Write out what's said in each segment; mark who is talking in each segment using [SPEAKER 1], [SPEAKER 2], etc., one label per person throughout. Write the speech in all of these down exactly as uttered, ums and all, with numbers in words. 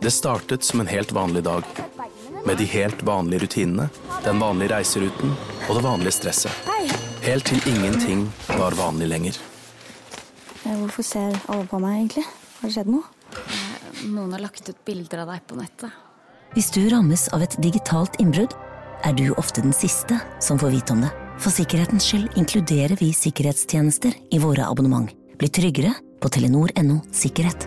[SPEAKER 1] Det startet som en helt vanlig dag, med de helt vanlige rutinene, den vanlige reiseruten og det vanlige stresset. Helt til ingenting var vanlig lenger.
[SPEAKER 2] Hvorfor ser alle på meg egentlig? Har det skjedd noe?
[SPEAKER 3] Noen har lagt ut bilder av deg på nettet.
[SPEAKER 4] Hvis du rammes av et digitalt innbrudd, er du ofte den siste som får vite om det. For sikkerhetens skyld inkluderer vi sikkerhetstjenester i våre abonnement. Bli tryggere på telenor punktum no sikkerhet.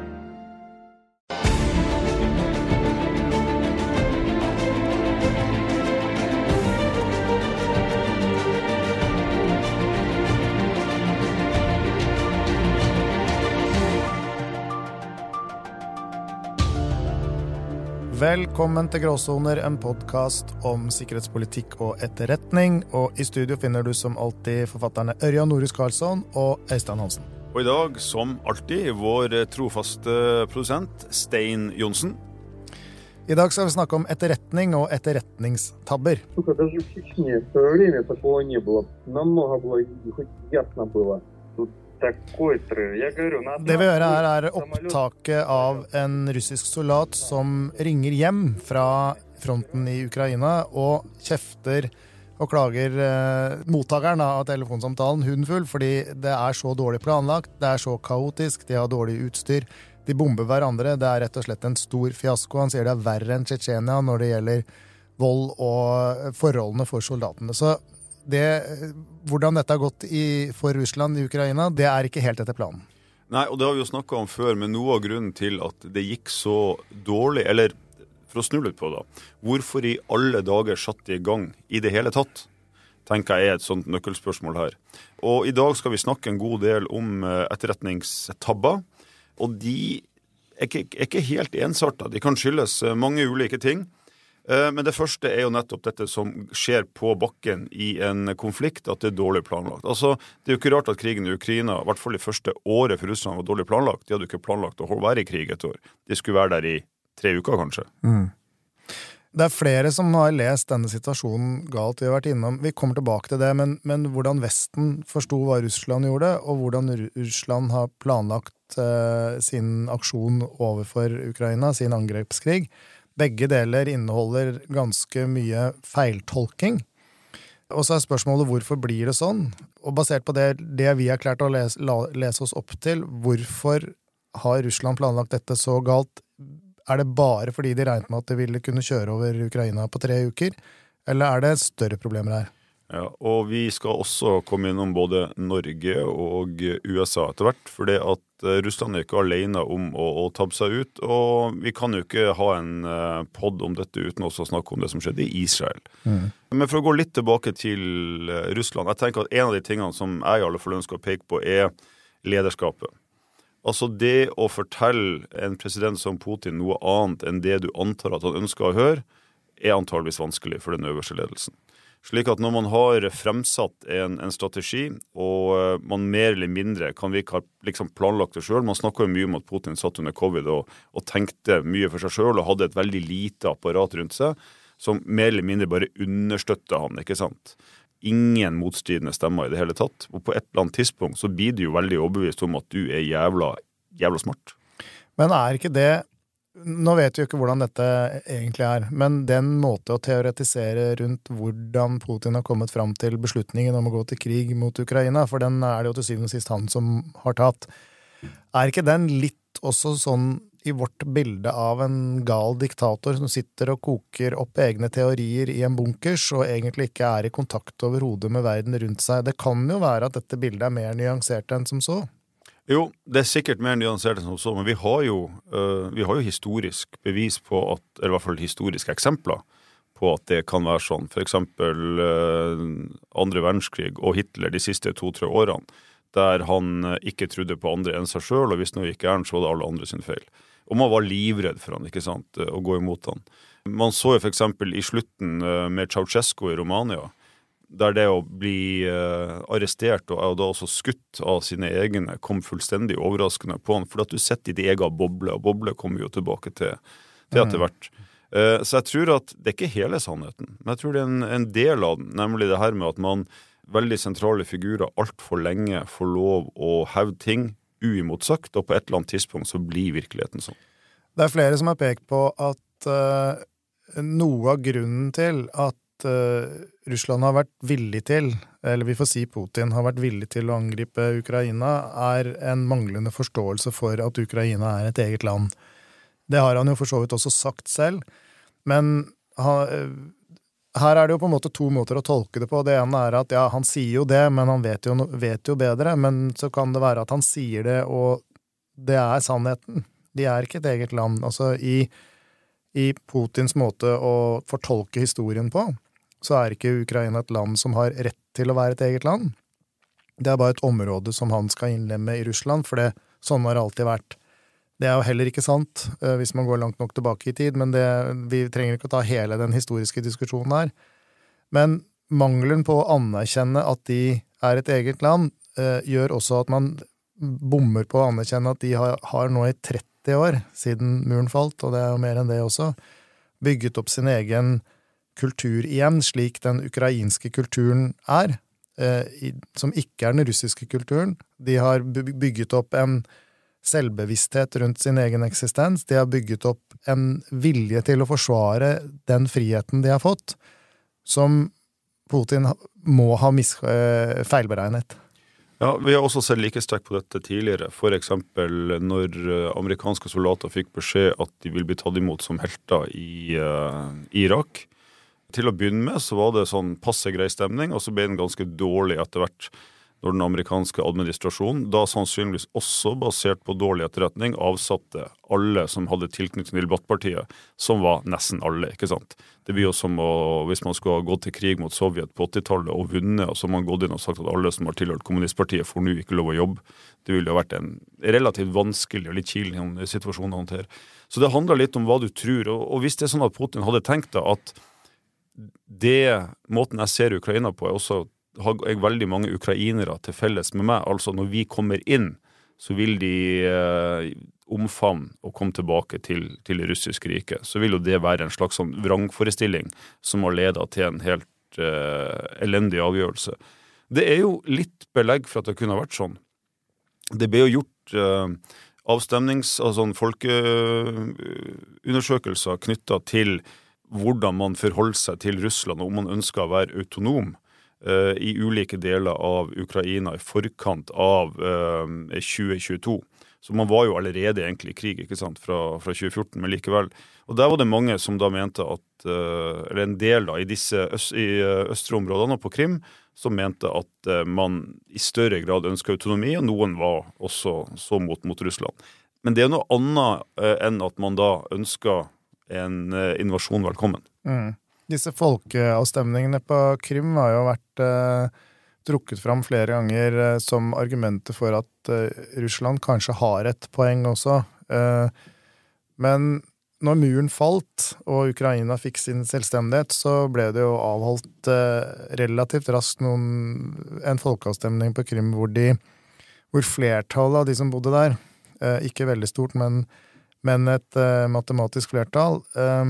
[SPEAKER 5] Velkommen til Gråsoner, en podcast om sikkerhetspolitikk og etterretning. Og i studio finner du som alltid forfatterne Ørjan Norhus Karlsson og Øystein Hansen.
[SPEAKER 6] Og i dag, som alltid, vår trofaste produsent, Stein Jonsen.
[SPEAKER 5] I dag skal vi snakke om etterretning og etterretningstabber. Det vi gjør her er opptaket av en russisk soldat som ringer hjem fra fronten i Ukraina og kjefter og klager eh, mottakeren av telefonsamtalen hundfull fordi det er så dårlig planlagt, det er så kaotisk, de har dårlig utstyr, de bomber hverandre, det er rett og slett en stor fiasko. Han sier det er verre enn Tsjetsjenia når det gjelder vold og forholdene for soldatene. Så det, hvordan dette har gått i, for Russland i Ukraina, det er ikke helt etter planen.
[SPEAKER 6] Nei, og det har vi jo snakket om før, men noe av grunnen til at det gikk så dårlig, eller for å snu litt på det, hvorfor i alle dager satt de i gang i det hele tatt, tenker jeg er et sånt nøkkelspørsmål her. Og i dag skal vi snakke en god del om etterretningstabber, og de er ikke, er ikke helt ensartet. De kan skyldes mange ulike ting. Men det første er jo nettopp dette som skjer på bakken i en konflikt, at det er dårlig planlagt. Altså, det er jo ikke rart at krigen i Ukraina, i hvert fall i første året for Russland, var dårlig planlagt. De hadde jo ikke planlagt å være i krig et år. De skulle være der i tre uker, kanskje.
[SPEAKER 5] Mm. Det er flere som har lest denne situasjonen galt vi har vært innom. Vi kommer tilbake til det, men, men hvordan Vesten forstod hva Russland gjorde, og hvordan Russland har planlagt uh, sin aksjon overfor Ukraina, sin angrepskrig. Begge deler inneholder ganske mye feiltolking. Og så er spørsmålet hvorfor blir det sånn? Og basert på det, det vi har klart å lese, la, lese oss opp til, hvorfor har Russland planlagt dette så galt? Er det bare fordi de regnet med at de ville kunne kjøre over Ukraina på tre uker? Eller er det større problemer her?
[SPEAKER 6] Ja, og vi skal også komme innom både Norge og U S A etter hvert, for det at Russland er ikke alene om å, å tabbe seg ut, og vi kan jo ikke ha en uh, podd om dette uten også å snakke om det som skjedde i Israel. Mm. Men for å gå litt tilbake til uh, Russland, jeg tenker at en av de tingene som jeg i alle fall ønsker å peke på er lederskapet. Altså det å fortelle en president som Putin noe annet enn det du antar at han ønsker å høre, er antageligvis vanskelig for den øverste ledelsen. Slik at når man har fremsatt en, en strategi, og man mer eller mindre kan vi ikke ha liksom planlagt det selv, man snakker jo mye om at Putin satt under covid og, og tenkte mye for seg selv, og hadde et veldig lite apparat rundt seg, som mer eller mindre bare understøtte han, ikke sant? Ingen motstridende stemmer i det hele tatt, og på et eller annet tidspunkt så blir du jo veldig overbevist om at du er jævla, jævla smart.
[SPEAKER 5] Men er ikke det, nå vet vi jo ikke hvordan dette egentlig er, men den måte å teoretisere rundt hvordan Putin har kommet fram til beslutningen om å gå til krig mot Ukraina, for den er det jo til syvende og sist han som har tatt. Er ikke den litt også sånn i vårt bilde av en gal diktator som sitter og koker opp egne teorier i en bunkers og egentlig ikke er i kontakt overhodet med verden rundt seg? Det kan jo være at dette bildet er mer nyansert enn som så.
[SPEAKER 6] Jo, det er sikkert mer nyansert enn som så, men vi har jo, uh, vi har jo historisk bevis på at, eller i hvert fall historiske eksempler på at det kan være sånn. For eksempel uh, andre verdenskrig og Hitler de siste to-tre årene, der han ikke trodde på andre enn seg selv, og hvis noe gikk gærent, så var det alle andre sin feil. Og man var livredd for han, ikke sant, å gå imot han. Man så jo for eksempel i slutten uh, med Ceausescu i Romania, der det å bli uh, arrestert og, og da også skutt av sine egne kom fullstendig overraskende på han, for at du setter i din egen boble, og boble kommer jo tilbake til, til etter hvert. Uh, så jeg tror at det er ikke hele sannheten, men jeg tror det er en, en del av den, nemlig det her med at man veldig sentrale figurer alt for lenge får lov å hevde ting uimotsagt, og på et eller annet tidspunkt så blir virkeligheten sånn.
[SPEAKER 5] Det er flere som har pekt på at uh, noe av grunnen til at uh, Russland har vært villig til, eller vi får si Putin har vært villig til å angripe Ukraina, er en manglende forståelse for at Ukraina er et eget land. Det har han jo for så vidt også sagt selv, men han, her er det jo på en måte to måter å tolke det på. Det ene er at ja, han sier jo det, men han vet jo, vet jo bedre, men så kan det være at han sier det, og det er sannheten. De er ikke et eget land. Altså i, i Putins måte å fortolke historien på, så er ikke Ukraina et land som har rett til å være et eget land. Det er bare et område som han skal innlemme i Russland, for det, sånn har det alltid vært. Det er jo heller ikke sant, hvis man går langt nok tilbake i tid, men det, vi trenger ikke å ta hele den historiske diskusjonen her. Men mangelen på å anerkjenne at de er et eget land, eh, gjør også at man bommer på å anerkjenne at de har, har nå i tretti år, siden muren falt, og det er jo mer enn det også, bygget opp sin egen kultur igjen, slik den ukrainske kulturen er, eh, i, som ikke er den russiske kulturen. De har bygget opp en selvbevissthet rundt sin egen eksistens. De har bygget opp en vilje til å forsvare den friheten de har fått, som Putin må ha mis- feilberegnet.
[SPEAKER 6] Ja, vi har også sett likestrekk på dette tidligere. For eksempel når amerikanske soldater fikk beskjed at de vil bli tatt imot som helter i uh, Irak. Til å begynne med så var det sånn passe grei stemning, og så ble den ganske dårlig etter hvert når den amerikanske administrasjonen, da sannsynligvis også basert på dårlig etterretning, avsatte alle som hadde tilknytning til Baath-partiet, som var nesten alle, ikke sant? Det blir jo som å, hvis man skulle ha gått til krig mot Sovjet på åttitallet og vunnet, og så har man gått inn og sagt at alle som har tilhørt kommunistpartiet får nå ikke lov å jobbe. Det ville jo vært en relativt vanskelig og litt kjilende situasjon å håndtere. Så det handler litt om hva du tror, og, og hvis det er sånn at Putin hadde tenkt da at det måten jeg ser Ukraina på er også har jeg veldig mange ukrainere til felles med meg. Altså når vi kommer inn, så vil de eh, omfavne og komme tilbake til, til det russiske riket. Så vil jo det være en slags sånn vrangforestilling som har ledet til en helt eh, elendig avgjørelse. Det er jo litt belegg for at det kunne ha vært sånn. Det ble jo gjort eh, avstemnings, altså folkeundersøkelser knyttet til hvordan man forholder seg til Russland, og om man ønsker å være autonom i ulike deler av Ukraina i forkant av uh, tjue tjueto. Så man var jo allerede egentlig i krig, ikke sant, fra, fra tjue fjorten, men likevel. Og der var det mange som da mente at, uh, eller en del da, i disse øst, i, uh, østre områdene og på Krim, som mente at uh, man i større grad ønsket autonomi, og noen var også så mot, mot Russland. Men det er noe annet uh, enn at man da ønsket en uh, invasjon velkommen.
[SPEAKER 5] Mm. Disse folkeavstemningene på Krim har jo vært eh, trukket fram flere ganger eh, som argumenter for at eh, Russland kanskje har et poeng også. Eh, men når muren falt og Ukraina fikk sin selvstendighet, så ble det jo avholdt eh, relativt raskt noen, en folkeavstemning på Krim hvor, de, hvor flertallet av de som bodde der, eh, ikke veldig stort, men, men et eh, matematisk flertall, eh,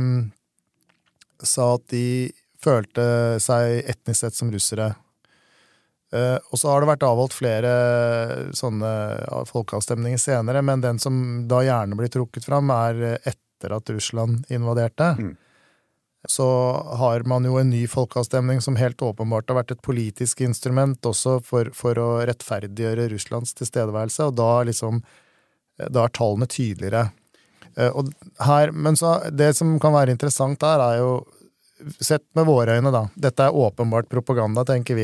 [SPEAKER 5] sa at de følte seg etnisk sett som russere. Eh, og så har det vært avholdt flere sånne folkeavstemninger senere, men den som da gjerne blir trukket fram er etter at Russland invaderte. Mm. Så har man jo en ny folkeavstemning som helt åpenbart har vært et politisk instrument også for, for å rettferdiggjøre Russlands tilstedeværelse, og da, liksom, da er tallene tydeligere. Og her, men så, det som kan være interessant der er jo, sett med våre øyne da, dette er åpenbart propaganda, tenker vi.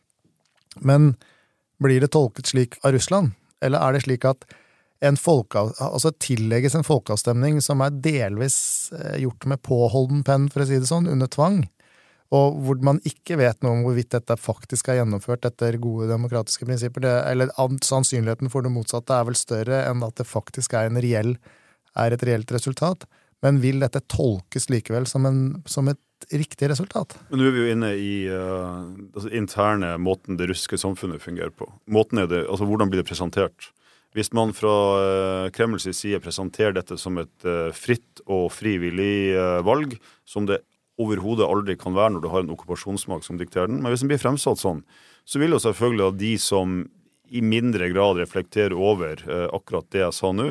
[SPEAKER 5] Men blir det tolket slik av Russland? Eller er det slik at en folka, altså tillegges en folkeavstemning som er delvis gjort med påholden penn, for å si det sånn, under tvang, og hvor man ikke vet noe om hvorvidt dette faktisk er gjennomført etter gode demokratiske prinsipper, det, eller sannsynligheten for det motsatte er vel større enn at det faktisk er en reell er et reelt resultat, men vil dette tolkes likevel som, en, som et riktig resultat? Men
[SPEAKER 6] nå er vi jo inne i uh, altså interne måten det russiske samfunnet fungerer på. Måten er det, altså hvordan blir det presentert? Hvis man fra uh, Kremls side presenterer dette som et uh, fritt og frivillig uh, valg, som det overhodet aldri kan være når du har en okkupasjonsmakt som dikterer den, men hvis den blir fremsatt sånn, så vil jo selvfølgelig de som i mindre grad reflekterer over uh, akkurat det jeg sa nå,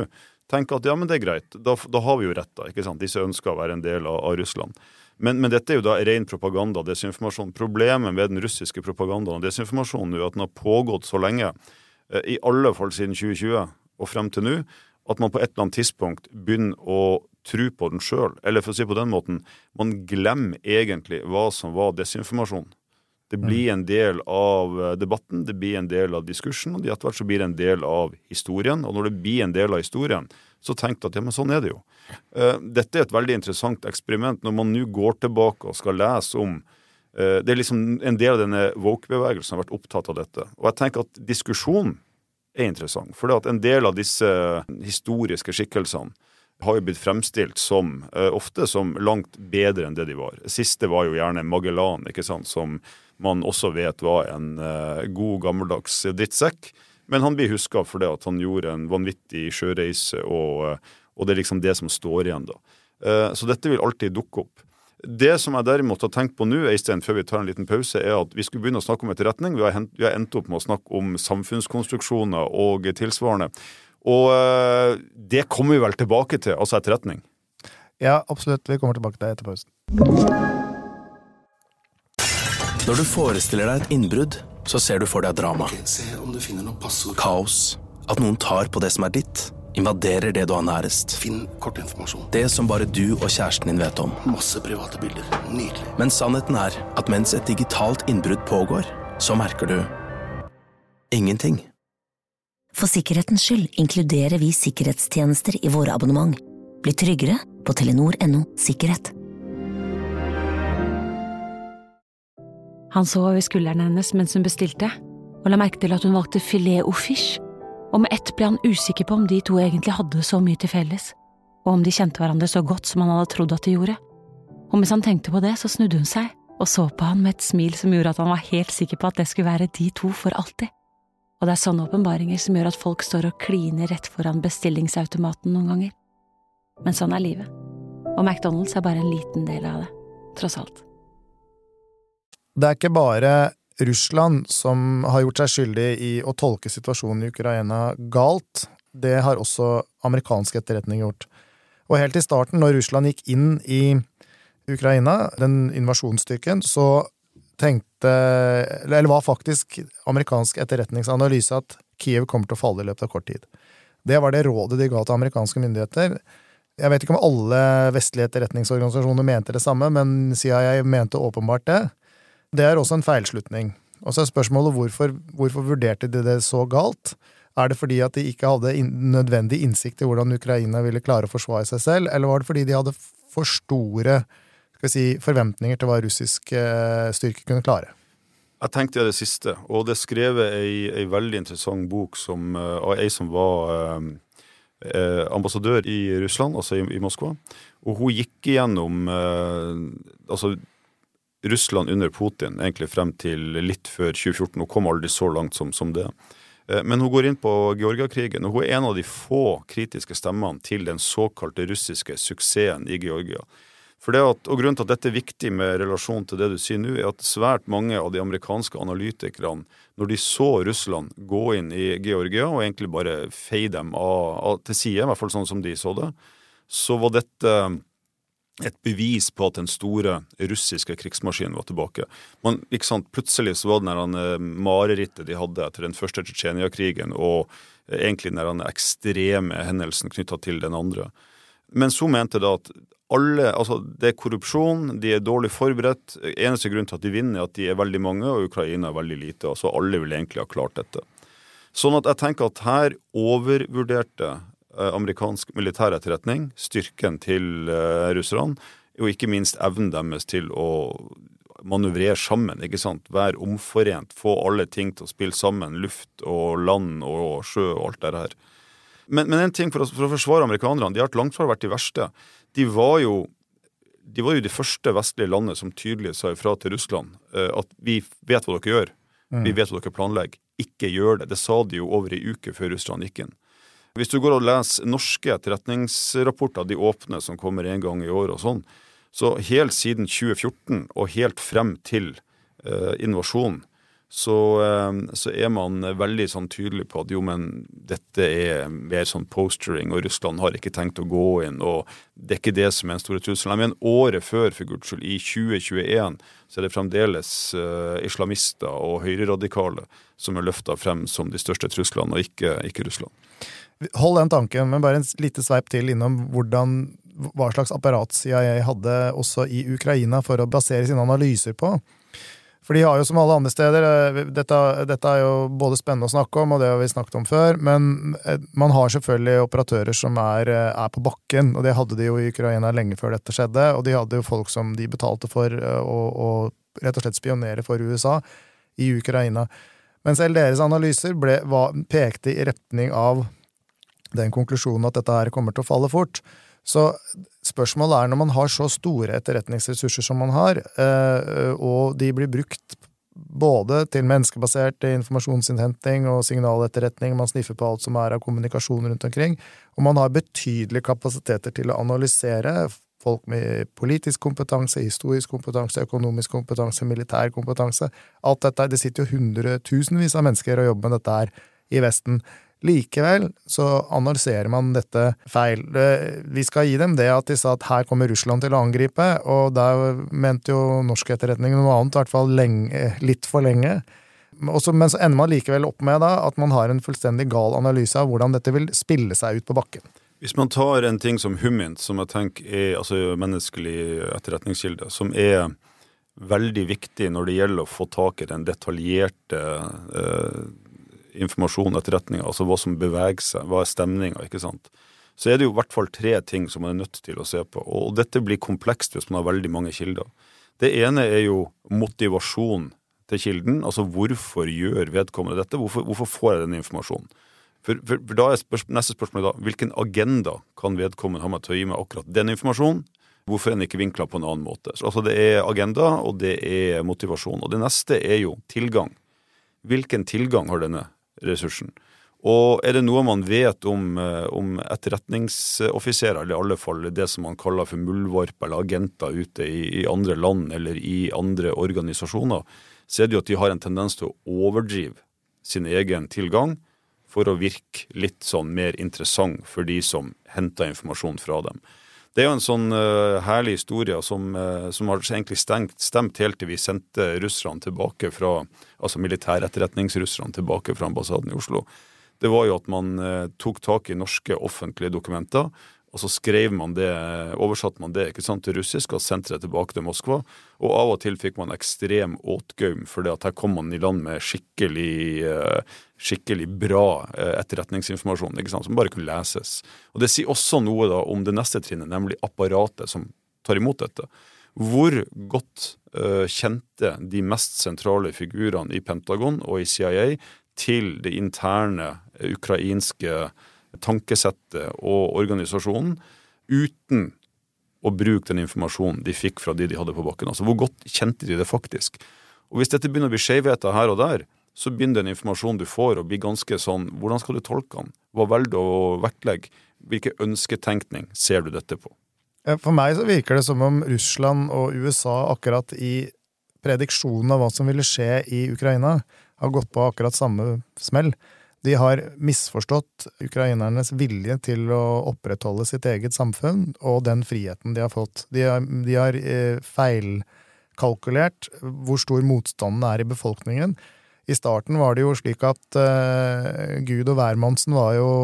[SPEAKER 6] tenker at ja, men det er greit, da, da har vi jo rett da, ikke sant? Disse ønsker å være en del av, av Russland. Men, men dette er jo da ren propaganda, desinformasjon. Problemet med den russiske propagandaen og desinformasjonen er at den har pågått så lenge, i alle fall siden tjue tjue og frem til nå, at man på et eller annet tidspunkt begynner å tro på den selv. Eller for å si på den måten, man glemmer egentlig hva som var desinformasjon. Det blir en del av debatten, det blir en del av diskursen, og etter hvert så blir det en del av historien. Og når det blir en del av historien, så tenkte jeg at ja, men sånn er det jo. Dette er et veldig interessant eksperiment når man nå går tilbake og skal lese om, det er liksom en del av denne woke-bevegelsen som har vært opptatt av dette. Og jeg tenker at diskusjonen er interessant, for det at en del av disse historiske skikkelsene har jo blitt fremstilt som, ofte som langt bedre enn det de var. Siste var jo gjerne Magellan, ikke sant, som man også vet var en uh, god gammeldags drittsekk, men han blir husket for det at han gjorde en vanvittig sjøreise, og, og det er liksom det som står igjen da. Uh, så dette vil alltid dukke opp. Det som jeg derimot har tenkt på nå, Øystein, før vi tar en liten pause, er at vi skulle begynne å snakke om etterretning. Vi har, hent, vi har endt opp med å snakke om samfunnskonstruksjoner og tilsvarende. Og uh, det kommer vi vel tilbake til, altså etterretning.
[SPEAKER 5] Ja, absolutt. Vi kommer tilbake til det etter pausen.
[SPEAKER 1] Når du forestiller deg et innbrudd, så ser du for deg drama.
[SPEAKER 7] Se om du finner noen passord.
[SPEAKER 1] Kaos. At noen tar på det som er ditt. Invaderer det du har nærest.
[SPEAKER 7] Finn kortinformasjon.
[SPEAKER 1] Det som bare du og kjæresten din vet om.
[SPEAKER 7] Masse private bilder. Nydelig.
[SPEAKER 1] Men sannheten er at mens et digitalt innbrudd pågår, så merker du ingenting.
[SPEAKER 4] For sikkerhetens skyld inkluderer vi sikkerhetstjenester i våre abonnement. Bli tryggere på telenor punktum no sikkerhet.
[SPEAKER 8] Han så over skulderen hennes mens hun bestilte, og la merke til at hun valgte filet au fish, og med ett ble han usikker på om de to egentlig hadde så mye til felles, og om de kjente hverandre så godt som han hadde trodd at de gjorde. Og mens han tenkte på det, så snudde hun seg, og så på han med et smil som gjorde at han var helt sikker på at det skulle være de to for alltid. Og det er sånne åpenbaringer som gjør at folk står og kliner rett foran bestillingsautomaten noen ganger. Men sånn er livet, og McDonald's er bare en liten del av det, tross alt.
[SPEAKER 5] Det er ikke bare Russland som har gjort seg skyldig i å tolke situasjonen i Ukraina galt, det har også amerikansk etterretning gjort. Og helt i starten, når Russland gikk inn i Ukraina, den invasjonsstyrken, så tenkte, eller var faktisk amerikansk etterretningsanalyse at Kiev kommer til å falle i løpet av kort tid. Det var det rådet de ga til amerikanske myndigheter. Jeg vet ikke om alle vestlige etterretningsorganisasjoner mente det samme, men C I A mente åpenbart det. Det er også en feilslutning. Og så er spørsmålet hvorfor, hvorfor vurderte de det så galt? Er det fordi at de ikke hadde in- nødvendig innsikt i hvordan Ukraina ville klare å forsvare seg selv, eller var det fordi de hadde for store skal vi si, forventninger til hva russisk eh, styrke kunne klare?
[SPEAKER 6] Jeg tenkte det siste, og det skrevet ei, ei veldig interessant bok som, av ei som var eh, ambassadør i Russland, altså i, i Moskva, og hun gikk igjennom eh, altså Russland under Putin, egentlig frem til litt før tjue fjorten, og kom aldri så langt som, som det. Men hun går inn på Georgia-krigen, og hun er en av de få kritiske stemmene til den såkalte russiske suksessen i Georgia. For det at, og grunnen til at dette er viktig med relasjon til det du sier nå, er at svært mange av de amerikanske analytikerne, når de så Russland gå inn i Georgia, og egentlig bare feie dem av, av, til side, i hvert fall sånn som de så det, så var dette et bevis på at den store russiske krigsmaskinen var tilbake. Man, ikke sant, plutselig så var det denne marerittet de hadde etter den første Tsjetsjenia-krigen, og egentlig denne ekstreme hendelsen knyttet til den andre. Men så mente da at alle, altså det er korrupsjon, de er dårlig forberedt, eneste grunn til at de vinner er at de er veldig mange, og Ukraina er veldig lite, altså alle vil egentlig ha klart dette. Sånn at jeg tenker at her overvurderte amerikansk militæretterretning, styrken til uh, russerne, og ikke minst evnen deres til å manøvrere sammen, ikke sant? Være omforent, få alle ting til å spille sammen, luft og land og sjø og alt det her. Men, men en ting for å, for å forsvare amerikanerne, de har langt fra vært de verste. De var jo de var jo de første vestlige landet som tydelig sa ifra til Russland uh, at vi vet hva dere gjør, mm. vi vet hva dere planlegger, ikke gjør det. Det sa de jo over en uke før Russland gikk inn. Hvis du går og leser norske etterretningsrapporter, de åpne som kommer en gang i år og sånn, så helt siden tjue fjorten og helt frem til eh, invasjonen, så, så er man veldig sånn tydelig på at jo, men dette er mer sånn postering, og Russland har ikke tenkt å gå inn, og det er ikke det som er en stor trussel. Men året før, for Guds skyld, i tjue tjueen, så er det fremdeles uh, islamister og høyreradikale som er løftet frem som de største truslene, og ikke, ikke Russland.
[SPEAKER 5] Hold den tanken, men bare en lite sveip til innom hvordan, hva slags apparat C I A hadde også i Ukraina for å basere sine analyser på. For de har jo som alle andre steder, dette, dette er jo både spennende å snakke om, og det har vi snakket om før, men man har selvfølgelig operatører som er, er på bakken, og det hadde de jo i Ukraina lenge før dette skjedde, og de hadde jo folk som de betalte for å, å rett og slett spionere for U S A i Ukraina. Men selv deres analyser ble, var, pekte i retning av den konklusjonen at dette her kommer til å falle fort. Så spørsmålet er når man har så store etterretningsressurser som man har, og de blir brukt både til menneskebasert informasjonsinnhenting og signaletterretning, man sniffer på alt som er av kommunikasjon rundt omkring, og man har betydelige kapasiteter til å analysere folk med politisk kompetanse, historisk kompetanse, økonomisk kompetanse, militær kompetanse. Alt dette, det sitter jo hundretusenvis av mennesker og jobber med dette her i Vesten. Likevel så analyserer man dette feil. Vi skal gi dem det at de sa at her kommer Russland til å angripe, og der mente jo norsk etterretning noe annet, i hvert fall lenge, litt for lenge. Også, men så ender man likevel opp med da, at man har en fullstendig gal analyse av hvordan dette vil spille seg ut på bakken.
[SPEAKER 6] Hvis man tar en ting som Humint, som jeg tenker er altså menneskelig etterretningskilde, som er veldig viktig når det gjelder å få tak i den detaljerte eh, informasjon, etterretning, altså hva som beveger seg, hva er stemningen, ikke sant? Så er det jo i hvert fall tre ting som man er nødt til å se på, og dette blir komplekst hvis man har veldig mange kilder. Det ene er jo motivasjon til kilden, altså hvorfor gjør vedkommende dette, hvorfor, hvorfor får jeg den informasjonen? For, for, for da er spørsmål, neste spørsmål da, hvilken agenda kan vedkommende ha med til å gi meg akkurat den informasjonen? Hvorfor er den ikke vinklet på en annen måte? Så, altså det er agenda, og det er motivasjon, og det neste er jo tilgang. Hvilken tilgang har denne ressursen. Og er det noe man vet om, om etterretningsoffiserer, eller i alle fall det som man kaller for muldvarp eller agenter ute i, i andre land eller i andre organisasjoner, så er det jo at de har en tendens til å overdrive sin egen tilgang for å virke litt sånn mer interessant for de som henter informasjon fra dem. Det er jo en sånn uh, herlig historie som, uh, som har egentlig stengt, stemt helt til vi sendte russerne tilbake fra, altså militæretterretningsrusserne tilbake fra ambassaden i Oslo. Det var jo at man uh, tok tak i norske offentlige dokumenter, og så skrev man det, oversatte man det ikke sant, til russisk og sendte det tilbake til Moskva, og av og til fikk man ekstrem åtgaum, fordi at her kom man i land med skikkelig, skikkelig bra etterretningsinformasjon, ikke sant, som bare kunne leses. Og det sier også noe da om det neste trinnet, nemlig apparatet som tar imot dette. Hvor godt uh, kjente de mest sentrale figurene i Pentagon og i C I A til det interne ukrainske tankesettet og organisasjonen uten å bruke den informasjonen de fikk fra de de hadde på bakken. Altså hvor godt kjente de det faktisk? Og hvis dette begynner å bli skjevheter her og der, så begynner den informasjonen du får å bli ganske sånn, hvordan skal du tolke den? Hva velger du å vektlegge? Hvilke ønsketenkning ser du dette på?
[SPEAKER 5] For meg så virker det som om Russland og U S A akkurat i prediksjonen av hva som ville skje i Ukraina har gått på akkurat samme smell. De har misforstått ukrainernes vilje til å opprettholde sitt eget samfunn og den friheten de har fått. De har, de har eh, feilkalkulert hvor stor motstanden er i befolkningen. I starten var det jo slik at eh, Gud og hvermannsen var jo,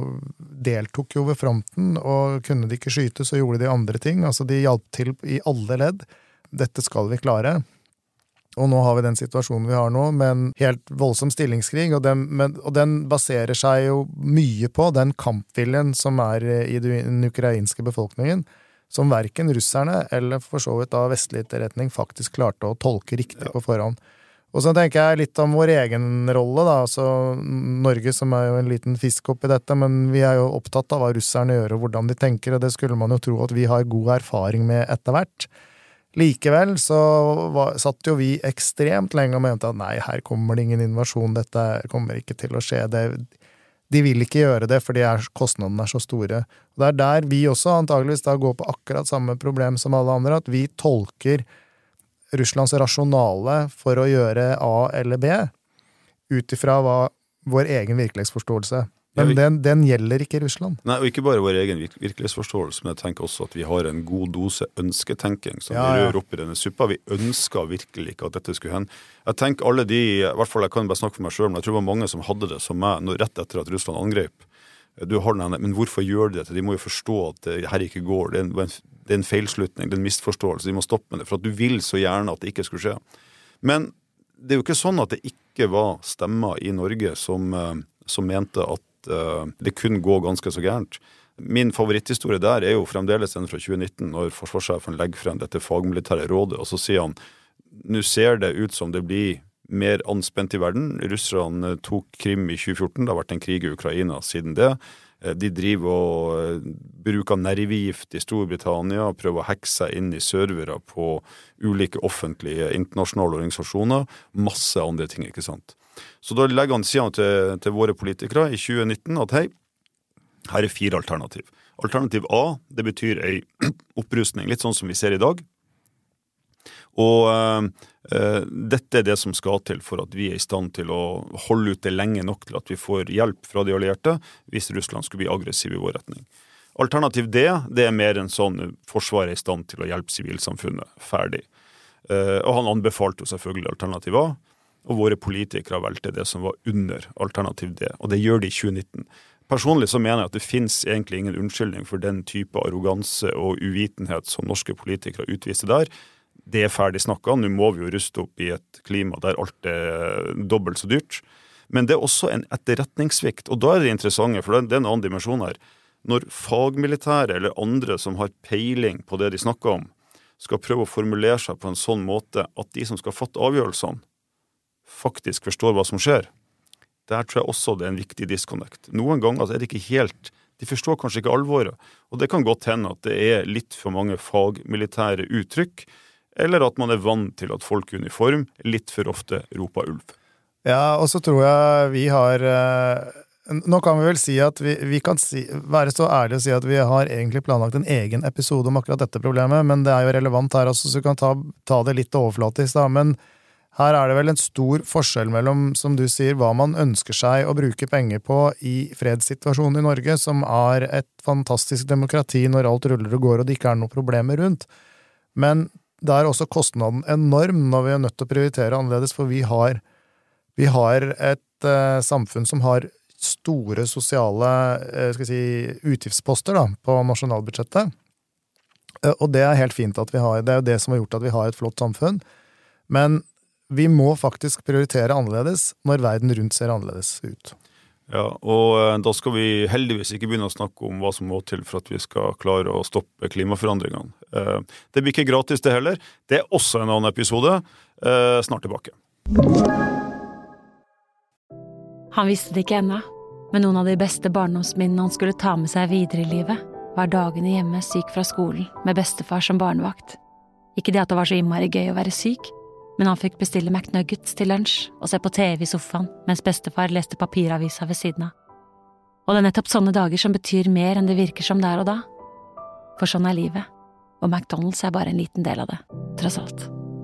[SPEAKER 5] deltok jo ved fronten, og kunne de ikke skyte, så gjorde de andre ting. Altså de hjalp til i alle ledd. Dette skal vi klare. Og nå har vi den situasjonen vi har nå, med en helt voldsom stillingskrig, og den, men, og den baserer seg jo mye på den kampviljen som er i den ukrainske befolkningen, som hverken russerne eller for så vidt av vestlig etterretning faktisk klarte å tolke riktig ja. På forhånd. Og så tenker jeg litt om vår egen rolle, da, altså Norge som er jo en liten fisk oppi dette, men vi er jo opptatt av hva russerne gjør og hvordan de tenker, og det skulle man jo tro at vi har god erfaring med etter hvert. Likevel så var, satt jo vi ekstremt lenge og mente at nei, her kommer det ingen invasjon, dette kommer ikke til å skje, det, de vil ikke gjøre det fordi er, kostnadene er så store. Og det er der vi også antageligvis da går på akkurat samme problem som alle andre, at vi tolker Russlands rasjonale for å gjøre A eller B, utifra hva vår egen virkelighetsforståelse. Men den, den gjelder ikke i Russland.
[SPEAKER 6] Nei, og ikke bare vår egen vir- virkelighetsforståelse, men jeg tenker også at vi har en god dose ønsketenking som
[SPEAKER 5] Ja,
[SPEAKER 6] vi
[SPEAKER 5] ja.
[SPEAKER 6] rør opp i denne suppa. Vi ønsker virkelig ikke at dette skulle hende. Jeg tenker alle de, i hvert fall jeg kan bare snakke for meg selv, men jeg tror det var mange som hadde det som meg når, rett etter at Russland angrep. Du har den, men hvorfor gjør de dette? De må jo forstå at det her ikke går. Det er en, det er en feilslutning, det er en misforståelse. De må stoppe med det, for at du vil så gjerne at det ikke skulle skje. Men det er jo ikke sånn at det ikke var stemmer i Norge som, eh, som mente at eh, det kunne gå ganske så gærent. Min favoritthistorie der er jo fremdeles den fra tjue nitten, når forsvarssjefen legger frem dette fagmilitære rådet, og så sier han, nå ser det ut som det blir mer anspent i verden. Russerne tok Krim i tjue fjorten, det har vært en krig i Ukraina siden det. De driver og bruker nervegift i Storbritannia, prøver å hacke seg inn i servere på ulike offentlige internasjonale organisasjoner, masse andre ting, ikke sant? Så da legger han, sier han til, til våre politikere i tjue nitten at hei, her er fire alternativ. Alternativ A, det betyr en opprustning, litt sånn som vi ser i dag. Og uh, dette er det som skal til for at vi er i stand til å holde ut det lenge nok til at vi får hjelp fra de allierte hvis Russland skulle bli aggressiv i vår retning. Alternativ D, det er mer en sånn forsvar er i stand til å hjelpe sivilsamfunnet ferdig. Uh, og han anbefalte jo selvfølgelig alternativ A, og våre politikere valgte det som var under alternativ D, og det gjør de i tjue nitten. Personlig så mener jeg at det finnes egentlig ingen unnskyldning for den type arroganse og uvitenhet som norske politikere utviste der. Det er ferdig snakket, nå må vi jo ruste opp i et klima der alt er dobbelt så dyrt. Men det er også en etterretningssvikt, og da er det interessante, for det er en annen dimensjon her. Når fagmilitære eller andre som har peiling på det de snakker om, skal prøve å formulere seg på en sånn måte at de som skal fatte avgjørelsene, faktisk forstår hva som skjer. Der tror jeg også det er en viktig disconnect. Noen ganger er det ikke helt, de forstår kanskje ikke alvoret, og det kan godt hende at det er litt for mange fagmilitære uttrykk, eller at man er vant til at folk i uniform litt for ofte roper ulv.
[SPEAKER 5] Ja, og så tror jeg vi har nå kan vi vel si at vi, vi kan si, være så ærlig å si at vi har egentlig planlagt en egen episode om akkurat dette problemet, men det er jo relevant her også, så vi kan ta, ta det litt overflatisk da, men her er det vel en stor forskjell mellom, som du sier, hva man ønsker seg å bruke penger på i fredssituasjonen i Norge, som er et fantastisk demokrati når alt ruller og går og det ikke er noen problemer rundt. Men det er også kostnaden enorm når vi er nødt til å prioritere annerledes, for vi har, vi har et eh, samfunn som har store sosiale eh, skal jeg si, utgiftsposter da, på nasjonalbudsjettet. Eh, og det er helt fint at vi har, det er jo det som har gjort at vi har et flott samfunn. Men vi må faktisk prioritere annerledes når verden rundt ser annerledes ut.
[SPEAKER 6] Ja, og da skal vi heldigvis ikke begynne å snakke om hva som må til for at vi skal klare å stoppe klimaforandringene. Det blir ikke gratis det heller. Det er også en annen episode. Snart tilbake.
[SPEAKER 8] Han visste det ikke ennå, men noen av de beste barndomsminnene han skulle ta med seg videre i livet, var dagene hjemme syk fra skolen med bestefar som barnevakt. Ikke det at det var så innmari gøy å være syk, men han fikk bestille McNuggets til lunsj og se på T V i sofaen mens bestefar leste papiravisa ved siden av. Og det er nettopp sånne dager som betyr mer enn det virker som der og da. For sånn er livet, og McDonald's er bare en liten del av det, tross alt.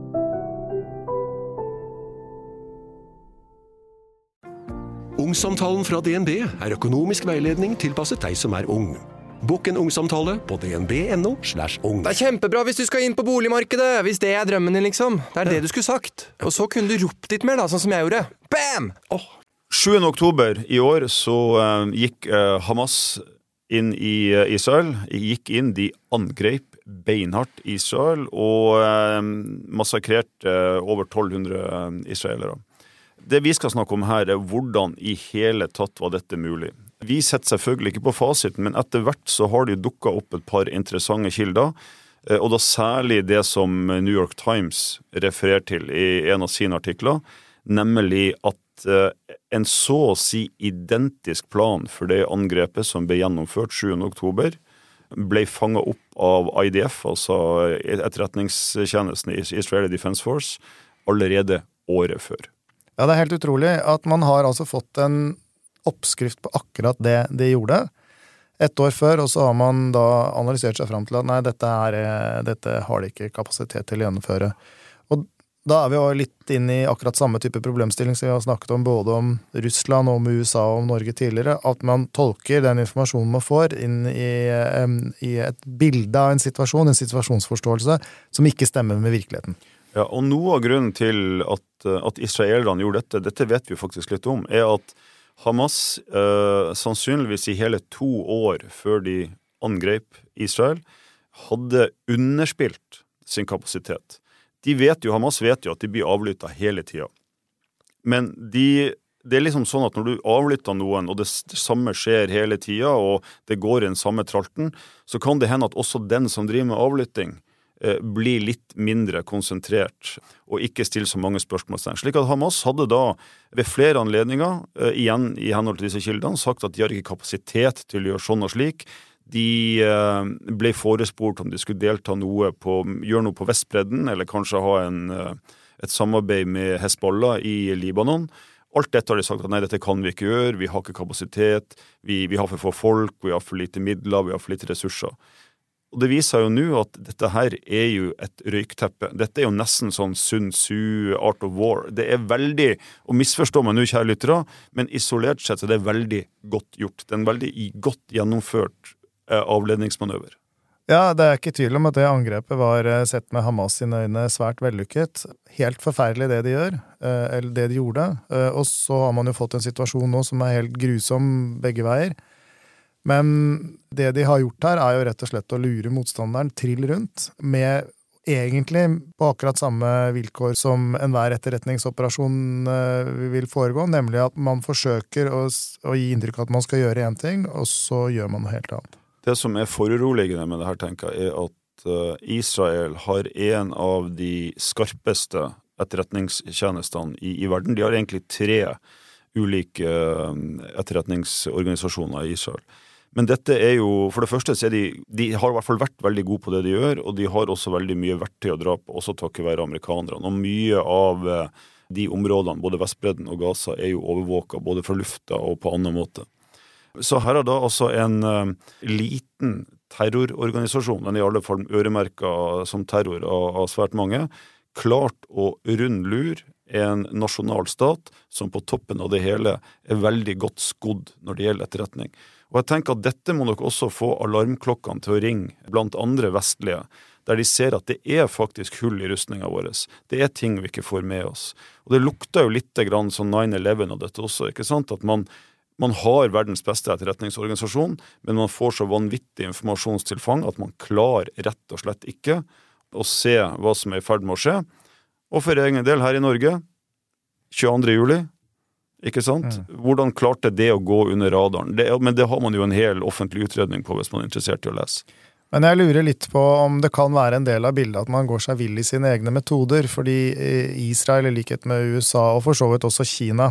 [SPEAKER 9] Ungsamtalen fra D N B er økonomisk veiledning tilpasset deg som er ung. Bokk en ungsamtale på dnb.no slash ung.
[SPEAKER 10] Det er kjempebra hvis du skal inn på boligmarkedet, hvis det er drømmen din, liksom. Det er ja. Det du skulle sagt. Og så kunne du ropt litt mer, da, sånn som jeg gjorde. Bam!
[SPEAKER 6] Oh. sjuende oktober i år så uh, gikk uh, Hamas inn i uh, Israel. Gikk inn, de angrep beinhardt Israel og uh, massakrerte uh, over tolv hundre uh, israelere. Det vi skal snakke om her er hvordan i hele tatt var dette mulig. Vi setter selvfølgelig ikke på fasiten, men etter hvert så har det jo dukket opp et par interessante kilder, og da særlig det som New York Times refererer til i en av sine artikler, nemlig at en så å si identisk plan for det angrepet som ble gjennomført sjuende oktober, ble fanget opp av I D F, altså etterretningstjenesten i Israeli Defense Force, allerede året før.
[SPEAKER 5] Ja, det er helt utrolig at man har altså fått en oppskrift på akkurat det de gjorde ett år før, og så har man da analysert seg frem til at nei, dette, er, dette har de ikke kapasitet til å gjennomføre. Og da er vi jo litt inn i akkurat samme type problemstilling som vi har snakket om både om Russland og om U S A og om Norge tidligere, at man tolker den informasjonen man får inn i, um, i et bilde av en situasjon, en situasjonsforståelse, som ikke stemmer med virkeligheten.
[SPEAKER 6] Ja, og noe av grunnen til at, at israelerne gjorde dette, dette vet vi faktisk litt om, er at Hamas eh, sannsynligvis i hele to år før de angrep Israel, hadde underspilt sin kapasitet. De vet jo, Hamas vet jo at de blir avlyttet hele tiden. Men de, det er liksom sånn at når du avlytter noen, og det, det samme skjer hele tiden, og det går i den samme tralten, så kan det hende at også den som driver med avlytting eh, blir litt mindre konsentrert, og ikke stille så mange spørsmål. Slik at Hamas hadde da ved flere anledninger, eh, igjen i henhold til disse kildene, sagt at de har ikke kapasitet til å gjøre sånn og slik. De ble forespurt om de skulle delta noe på, gjøre noe på Vestbredden, eller kanskje ha en, et samarbeid med Hezbollah i Libanon. Alt dette har de sagt at nei, dette kan vi ikke gjøre, vi har ikke kapasitet, vi, vi har for få folk, vi har for lite midler, vi har for lite ressurser. Og det viser jo nå at dette her er jo et røykteppe. Dette er jo nesten sånn Sun Tzu, Art of War. Det er veldig, og misforstå meg nå, kjære lyttere, men isolert sett så er det veldig godt gjort. Det er en veldig godt gjennomført avledningsmanøver.
[SPEAKER 5] Ja, det er ikke tvil om at det angrepet var sett med Hamas sine øyne svært vellykket. Helt forferdelig det de gjør, eller det de gjorde. Og så har man jo fått en situasjon nå som er helt grusom begge veier. Men det de har gjort her er jo rett og slett å lure motstanderen trill rundt, med egentlig på akkurat samme vilkår som enhver etterretningsoperasjon vil foregå, nemlig at man forsøker å, å gi inntrykk av at man skal gjøre en ting, og så gjør man noe helt annet.
[SPEAKER 6] Det som er foruroligende med det her, tenker jeg, er at Israel har en av de skarpeste etterretningstjenestene i, i verden. De har egentlig tre ulike etterretningsorganisasjoner i Israel. Men dette er jo, for det første så er de, de har i hvert fall vært veldig gode på det de gjør, og de har også veldig mye verktøy å dra på, også takket være amerikanerne. Og mye av de områdene, både Vestbredden og Gaza, er jo overvåket både fra lufta og på annen måte. Så her er da altså en uh, liten terrororganisasjon, den er i alle fall øremerket som terror av, av svært mange, klart å rundlure en nasjonalstat som på toppen av det hele er veldig godt skodd når det gjelder etterretning. Og jeg tenker at dette må nok også få alarmklokkene til å ringe blant andre vestlige, der de ser at det er faktisk hull i rustningen vår. Det er ting vi ikke får med oss. Og det lukter jo litt grann som nine eleven av dette også, ikke sant? At man Man har verdens beste etterretningsorganisasjon, men man får så vanvittig informasjonstilfang at man klarer rett og slett ikke å se hva som er i ferd med å skje. Og for egen del her i Norge, tjueandre juli, ikke sant? Mm. Hvordan klarte det å gå under radaren? Det, men det har man jo en hel offentlig utredning på hvis man er interessert i å lese.
[SPEAKER 5] Men jeg lurer litt på om det kan være en del av bildet at man går seg vill i sine egne metoder, fordi Israel i likhet med U S A og for så vidt også Kina,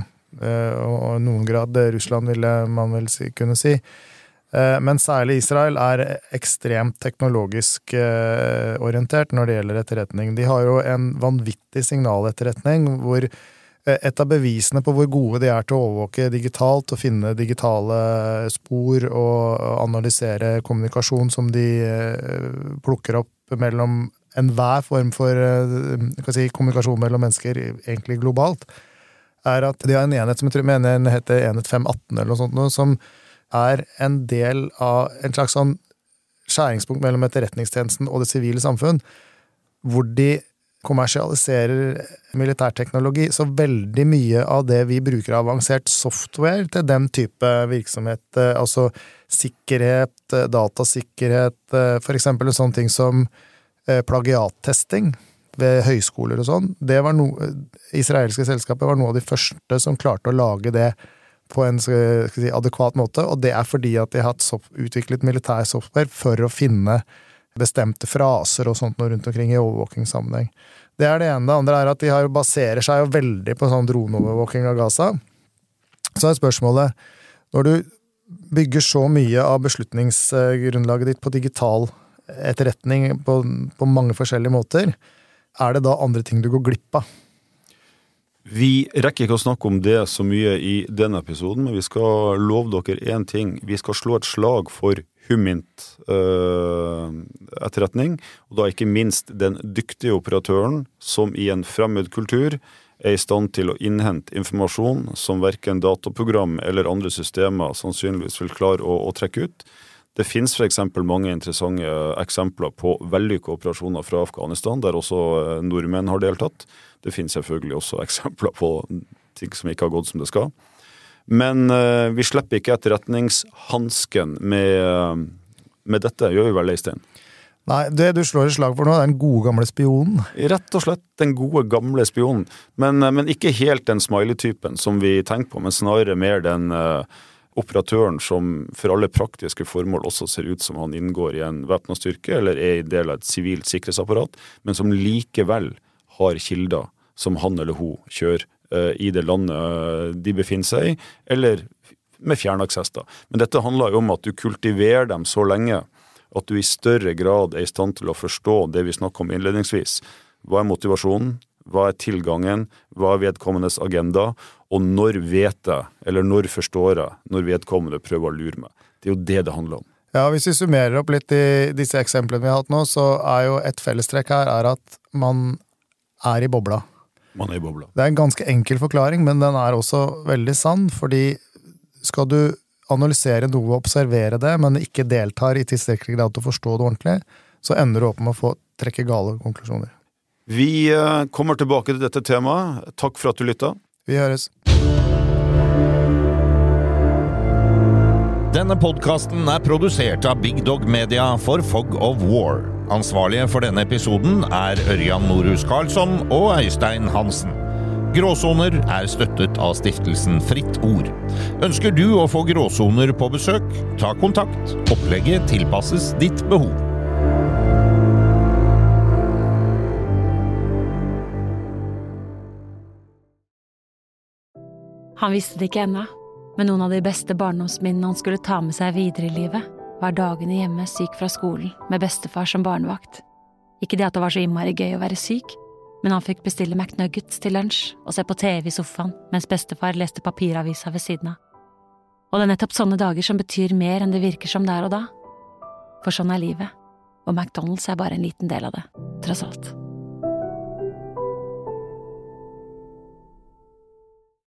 [SPEAKER 5] og i noen grad Russland ville man vel si, kunne si, men særlig Israel er ekstremt teknologisk orientert når det gjelder etterretning. De har jo en vanvittig signaletterretning hvor et av bevisene på hvor gode de er til å overvåke digitalt og finne digitale spor og analysere kommunikasjon som de plukker opp mellom enhver form for kan si, kommunikasjon mellom mennesker egentlig globalt, er at de har en enhet som jeg tror mener heter enhet fem atten eller noe sånt, noe, som er en del av en slags sånn skjæringspunkt mellom etterretningstjenesten og det sivile samfunn, hvor de kommersialiserer militærteknologi, så veldig mye av det vi bruker av avansert software til den type virksomhet, altså sikkerhet, datasikkerhet, for eksempel en sånn ting som plagiattesting ved høyskoler og sånn, det var noe, israelske selskapet var noe av de første som klarte å lage det på en skal si, adekvat måte, og det er fordi at de har utviklet militær software for å finne bestemte fraser og sånt noe rundt omkring i overvåkingssammenheng. Det er det ene. Det andre er at de har baserer seg jo veldig på sånn droneovervåking av Gaza. Så er spørsmålet, når du bygger så mye av beslutningsgrunnlaget ditt på digital etterretning på, på mange forskjellige måter, er det da andre ting du går glipp av?
[SPEAKER 6] Vi rekker ikke å snakke om det så mye i denne episoden, men vi skal love dere en ting. Vi skal slå et slag for Humint uh, etterretning, og da ikke minst den dyktige operatøren som i en fremmed kultur er i stand til å innhente informasjon som hverken dataprogram eller andre systemer sannsynligvis vil klare å, å trekke ut. Det finnes for eksempel mange interessante eksempler på vellykkede operasjoner fra Afghanistan, der også nordmenn har deltatt. Det finnes selvfølgelig også eksempler på ting som ikke har gått som det skal. Men uh, vi slipper ikke etterretningshansken med, med dette, gjør vi vel, Leistein?
[SPEAKER 5] Nei, det du slår et slag for nå er den gode gamle spionen.
[SPEAKER 6] Rett og slett den gode gamle spionen, men, men ikke helt den smiley-typen som vi tenker på, men snarere mer den uh, operatøren som for alle praktiske formål også ser ut som han inngår i en væpnet styrke, eller er i del av et sivilt sikkerhetsapparat, men som likevel har kilder som han eller hun kjører uh, i det landet uh, de befinner seg i, eller med fjernaksess da. Men dette handler jo om at du kultiverer dem så lenge at du i større grad er i stand til å forstå det vi snakket om innledningsvis. Hva er motivasjonen? Hva er tilgangen? Hva er vedkommendes agenda? Og når vet jeg, eller når forstår jeg, når vedkommende prøver å lure meg? Det er jo det det handler om.
[SPEAKER 5] Ja, hvis vi summerer opp litt i disse eksemplene vi har hatt nå, så er jo et fellestrekk her er at man er i bobla.
[SPEAKER 6] Man er i bobla.
[SPEAKER 5] Det er en ganske enkel forklaring, men den er også veldig sann, fordi skal du analysere noe og observere det, men ikke deltar i tilstrekkelig grad til å forstå det ordentlig, så ender du opp med å få trekke gale konklusjoner.
[SPEAKER 6] Vi kommer tilbake til dette temaet. Takk for at du lyttet.
[SPEAKER 5] Vi høres.
[SPEAKER 11] Denne podcasten er produsert av Big Dog Media for Fog of War. Ansvarlige for denne episoden er Ørjan Norhus Karlsson og Øystein Hansen. Gråsoner er støttet av stiftelsen Fritt Ord. Ønsker du å få gråsoner på besøk? Ta kontakt. Opplegget tilpasses ditt behov.
[SPEAKER 8] Han visste det ikke ennå, men noen av de beste barndomsminnene han skulle ta med seg videre i livet, var dagene hjemme syk fra skolen med bestefar som barnevakt. Ikke det at det var så innmari gøy å være syk, men han fikk bestille McNuggets til lunsj og se på T V i sofaen mens bestefar leste papiravisa ved siden av. Og det er nettopp sånne dager som betyr mer enn det virker som der og da. For sånn er livet, og McDonald's er bare en liten del av det, tross alt.